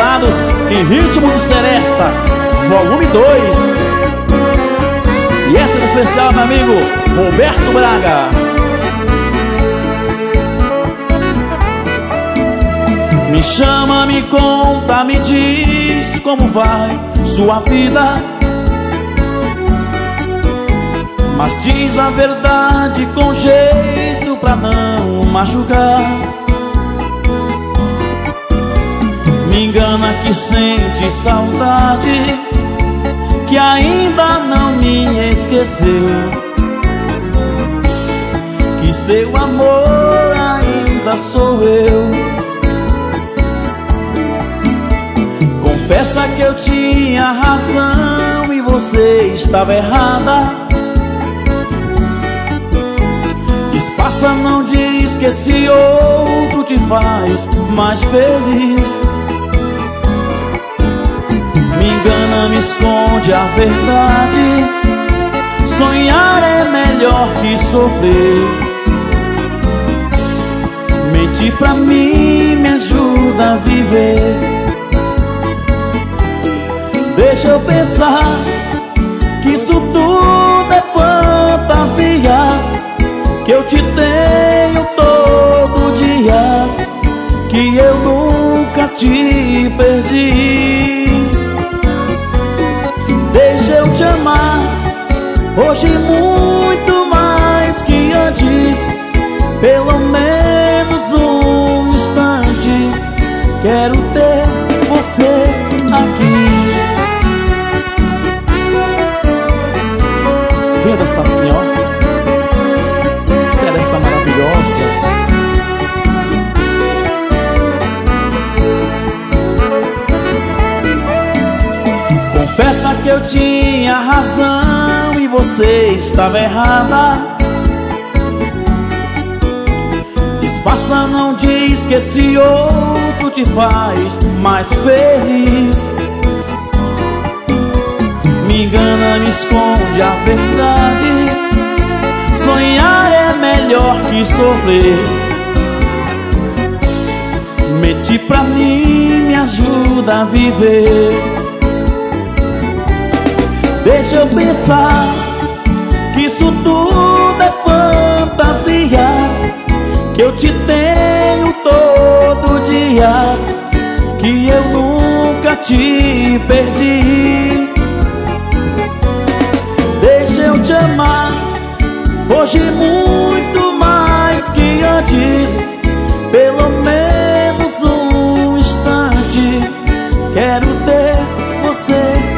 Apaixonados em Ritmo de Seresta, volume 2. E essa é especial, meu amigo Roberto Braga. Me chama, me conta, me diz como vai sua vida, mas diz a verdade com jeito pra não machucar. Me engana que sente saudade, que ainda não me esqueceu, que seu amor ainda sou eu. Confessa que eu tinha razão e você estava errada. Disfarça, não diz que esse outro te faz mais feliz. Me engana, me esconde a verdade. Sonhar é melhor que sofrer. Mentir pra mim me ajuda a viver. Deixa eu pensar que isso tudo é fantasia, que eu te tenho todo dia, que eu nunca te perdi. Deixa eu te amar hoje muito mais que antes, pelo menos um instante. Quero ter você aqui. Vendo essa senhora, Seresta maravilhosa. Confessa que eu tinha razão e você estava errada. Disfarça, não diz que esse outro te faz mais feliz. Me engana, me esconde a verdade. Sonhar é melhor que sofrer. Mentir pra mim me ajuda a viver. Deixa eu pensar que isso tudo é fantasia, que eu te tenho todo dia, que eu nunca te perdi. Deixa eu te amar hoje muito mais que antes, pelo menos um instante. Quero ter você